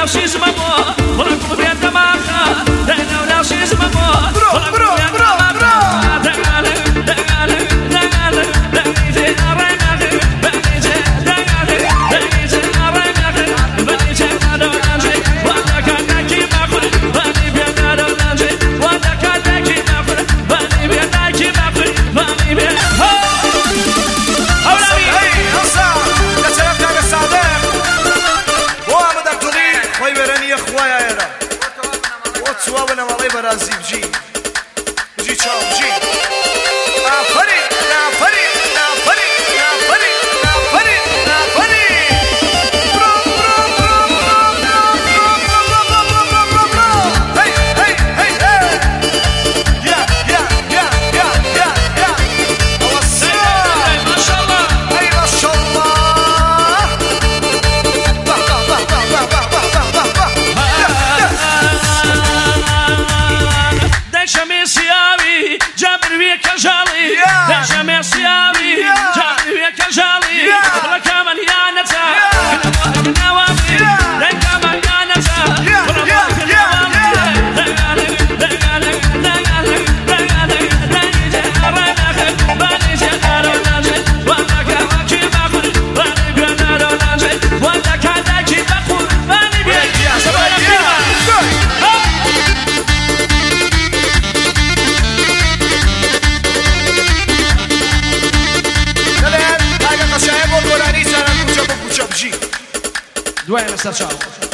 دوای لەسەر چاو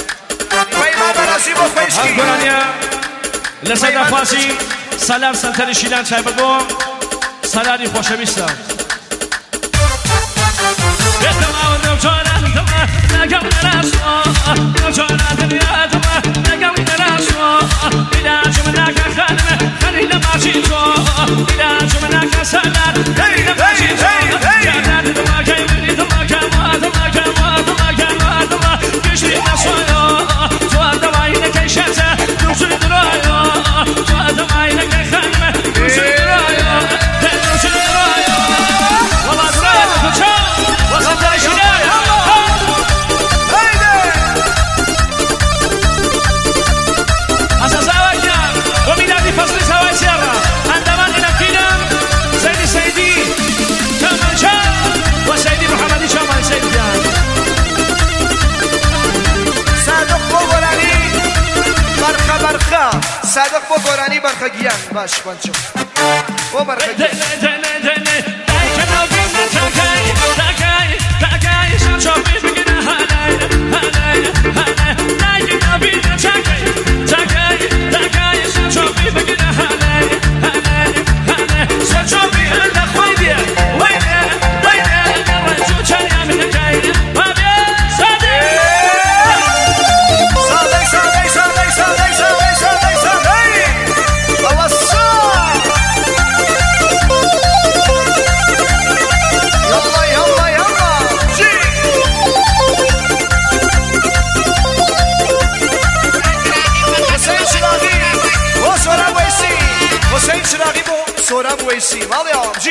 گۆرانیە لەسەر داخواسی سالار سەنتەری شیلان چای بەگۆ سالاری خۆشەویستە بێتەماوە دەوچۆرە لەگەڵ نەراسۆ دەوچۆرە دنیاتەوە لەگەڵ نەراسۆ ئیلاجم ناکە خانمە خەری لە ماچی تۆ ئیلاجم ناکە سالار خەری لە ماچی تۆ جادات دڵەکەی منی دڵەکەمە دڵەکەمە دڵەکەمە دڵە گشتی نەسۆیۆ تۆ دەوای شەتە دووچوی درایۆ تۆ دەوای نەکەی خانمە دووچوی درایۆ دووچوی درایۆ وەڵا درایە لە کۆچە وەسەندای شیلایە ئەسەساوەکیان بۆ میلادی فەسڵی ساوای سێڕە ئەندەمان ئینەکینم سەیدی سەیدی چامەنچان وە سەیدی محەممەدی چامان سەیدیان صادق بۆ گۆرانی بەرخە بەرخە صادق بۆ گۆرانی بەرخەگیان باش بەنچم بۆ بەرخەگیان سوراب ویسی مالی آمجی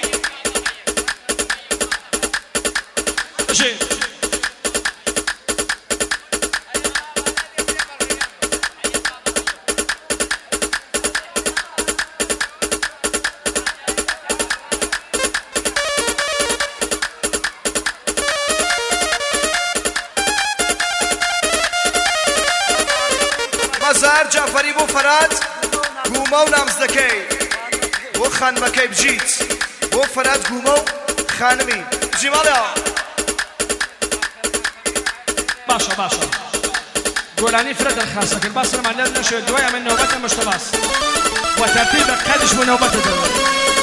مزار جعفری بو فراد گوما و نامزدکی بۆ خانمەکەی بجیت بۆ فەرات گومە و خانمی بژی ماڵێەوە باشە باشە گۆرانی فرە دەرخاسەکەن باسرمان لەر نەشێت دوای ئەمە نۆبەتە مشتەباس وە تەرتیبە قەدش بۆ نۆبەتە دەوێت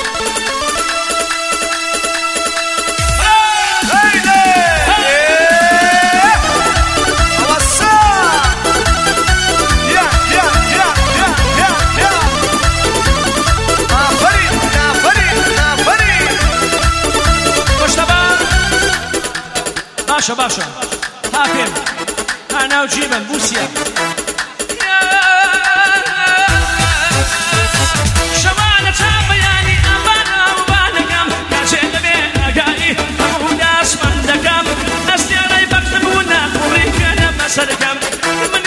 باشا باشا هاكم انا وجيبا بوسيا شمانة تابياني ابانا وبانكم كاجل بينا قالي ابو ناس من دكم ناس ديالي بكتبونا وريكنا مسركم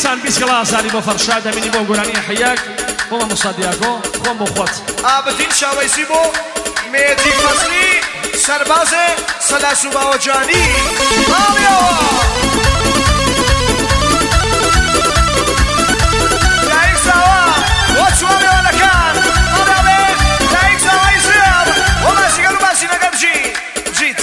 دیسان 20 گڵازاری بۆ فەرشاد دەمینی بۆ گۆرانی حەیەک بۆ مامۆستا دیاکۆ خۆم بۆ خۆت ئابدین شاوەیسی بۆ مێدی فەزلی سەربازێ سەلاس و باوەجانی ماڵیەوە لایک زاوە بۆ چوار میوانەکان ماڵیاوێ لایک زاوای زێڵ بۆ ماسیگەل و ماسینەکە بجیت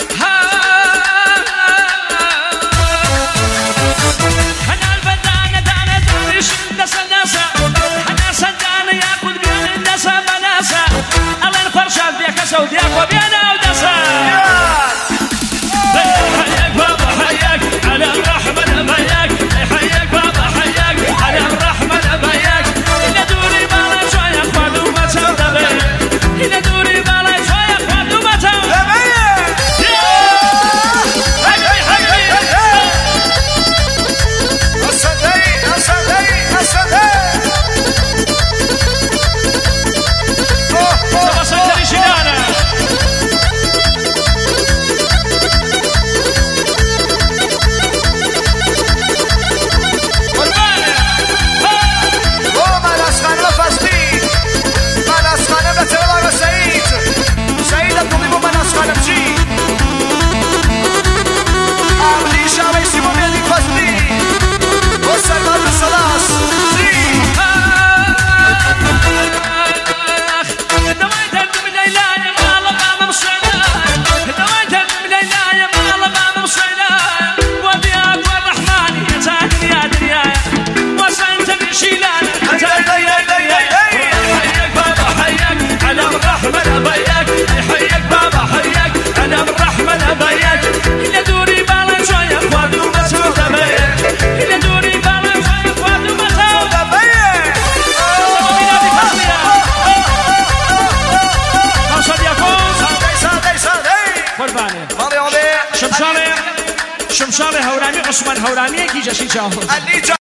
سعودية وبيانا ودسا حياك بابا حياك على الرحمن بياك حياك بابا حياك على الرحمن بياك إلى دوري بالا شوية خذوا ما تودبي إلى دوري بالا شوية خذوا ما تودبي حقي حقي أصدي سبسكتري شدانا شمشاله هورانی عثمان هورانی کی جشن چاو